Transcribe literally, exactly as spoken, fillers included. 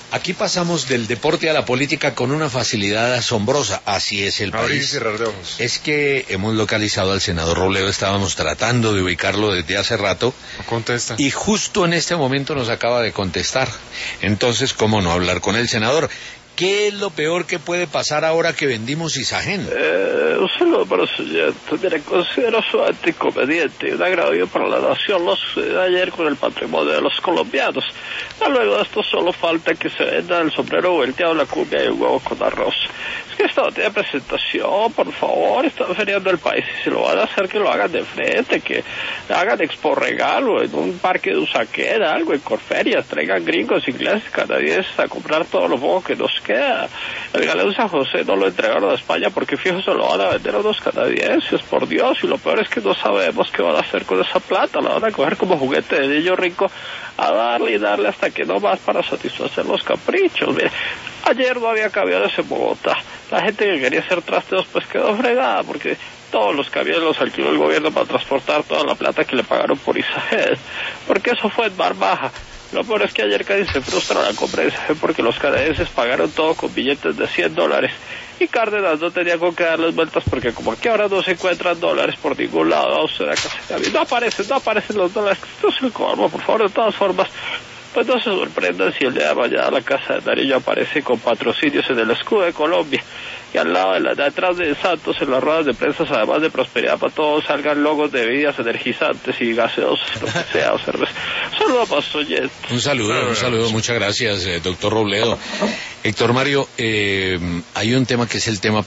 Aquí pasamos del deporte a la política con una facilidad asombrosa. Así es el Abrir y país. cerrar de ojos. Es que hemos localizado al senador Robledo, estábamos tratando de ubicarlo desde hace rato. No contesta. Y justo en este momento nos acaba de contestar. Entonces, ¿cómo no hablar con el senador? ¿Qué es lo peor que puede pasar ahora que vendimos Isagen? Eh, un saludo para los oyentes. Mire, considero su anticonveniente y un agravio para la nación lo sucedido ayer con el patrimonio de los colombianos. Ya luego de esto solo falta que se venda el sombrero volteado, la cumbia y un huevo con arroz. Es que esto no tiene presentación, por favor, están feriando el país y si lo van a hacer que lo hagan de frente, que hagan expo regalo en un parque de Usaquera, algo en Corferias, traigan gringos, ingleses, canadienses a comprar todos los huevos que nos queda. El Galeón San José no lo entregaron a España porque fijo se lo van a vender a los canadienses, por Dios, y lo peor es que no sabemos qué van a hacer con esa plata, la van a coger como juguete de niño rico a darle y darle hasta que no más para satisfacer los caprichos. Mire, ayer no había camiones en Bogotá, la gente que quería hacer trasteos pues quedó fregada porque todos los camiones los alquiló el gobierno para transportar toda la plata que le pagaron por Isagen, porque eso fue en mar baja. Lo peor es que ayer casi se frustra la compra de Isagen porque los canadienses pagaron todo con billetes de cien dólares y Cárdenas no tenía con qué darles vueltas porque como aquí ahora no se encuentran dólares por ningún lado, a usted acá no aparecen, no aparecen los dólares, esto es el colmo, por favor, de todas formas. Pues no se sorprendan si el día de mañana la Casa de Nariño aparece con patrocinios en el escudo de Colombia y al lado de la de atrás de Santos en las ruedas de prensa, además de prosperidad para todos, salgan logos de bebidas energizantes y gaseosas, lo que sea, o cerveza. Un saludo para los oyentes. Un saludo, un saludo, muchas gracias, eh, doctor Robledo. Héctor Mario, eh, hay un tema que es el tema